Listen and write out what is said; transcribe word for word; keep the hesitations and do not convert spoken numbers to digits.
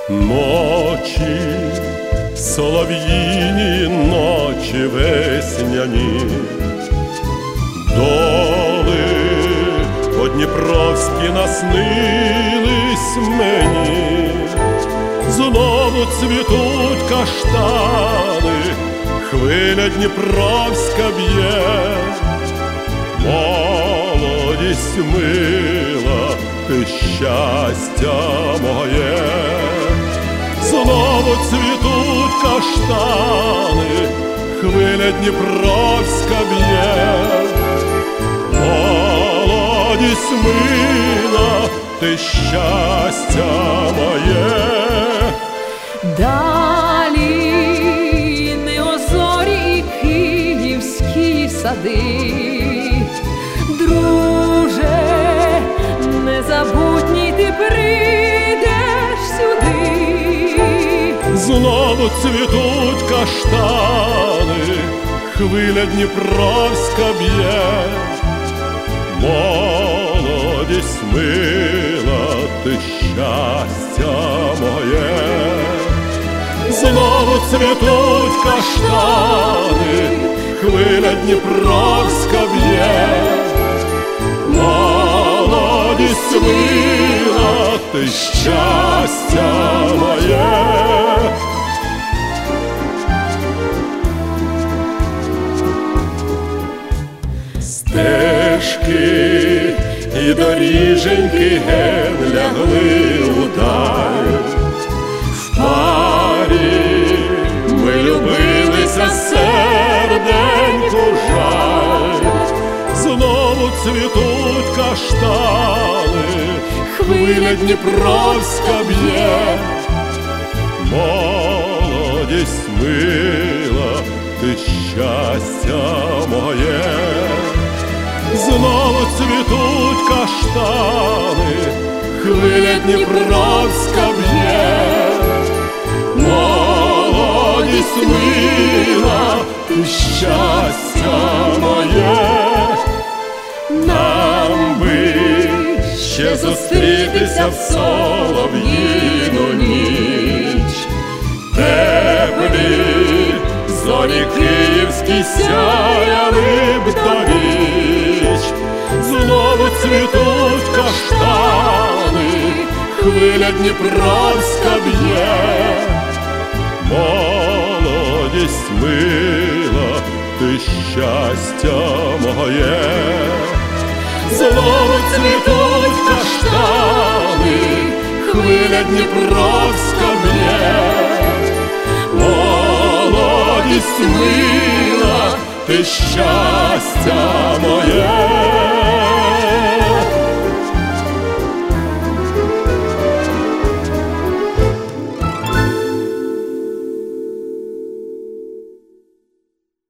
Ночі, солов'їні ночі весняні, доли подніпровські наснились мені. Знову цвітуть каштани, хвиля дніпровська б'є. Молодість мила, ти щастя моє. Знову цвітуть каштани, хвиля дніпровська б'є. Молодість мила, ти щастя моє. Далі неозорі і київські сади, друже, незабутній ти прийдеш сюди. Знову цвітуть каштани, хвиля дніпровська б'є. Молодість мила, ти щастя моє. Знову цвітуть каштани, хвиля дніпровська б'є. Молодість мила, ти щастя моє. Стежки і доріженьки ген лягли удаль. В парі ми любилися, серденьку жаль. Знову цвітуть каштани, хвиля дніпровська б'є. Молодість мила, ти щастя моє. Знову цвітуть каштани, хвиля дніпровська б'є. Молодість мила, ти щастя моє. Нам би ще зустрітися в солов'їну ніч. Теплі зорі київські сяяли б до віч. Знову цвітуть каштани, хвиля дніпровська б'є. Молодість мила, ти щастя моє. Знову цвітуть каштани, хвиля дніпровська б'є. Молодість мила, ти щастя моє.